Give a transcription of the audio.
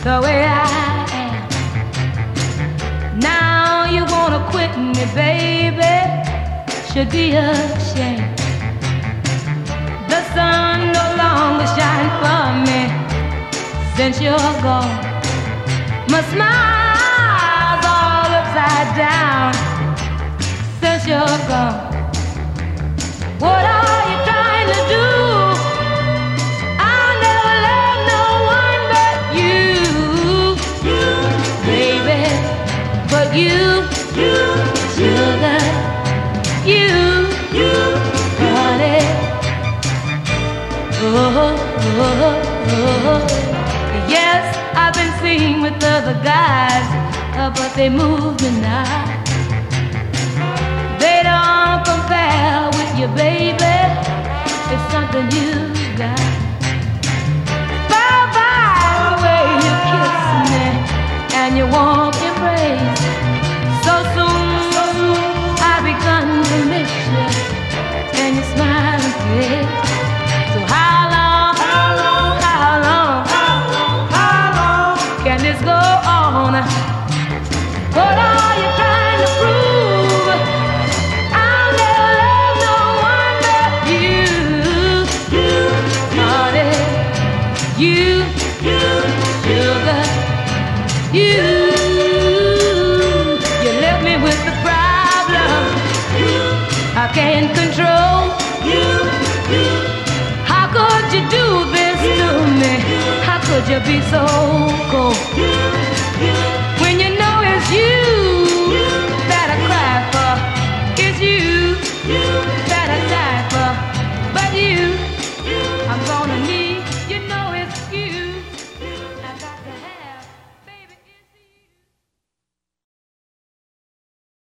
the way I am. Now you wanna quit me, baby, should be ashamed. The sun no longer shines for me since you're gone. My smile's all upside down since you're gone. What are you trying to do? I'll never love no one but you, baby. But you, sugar, you, honey. Oh. Yes, I've been seen with other guys, but they move me now. They don't compare with you, baby. It's something you got. By the way you kiss me and you won't embrace. So soon I begun to miss you and your smiling face. So how long can this go on? What are you trying to prove? I'll never love no one but you, honey. You, sugar, you left me with the problem I can't control. How could you do this to me? How could you be so cold?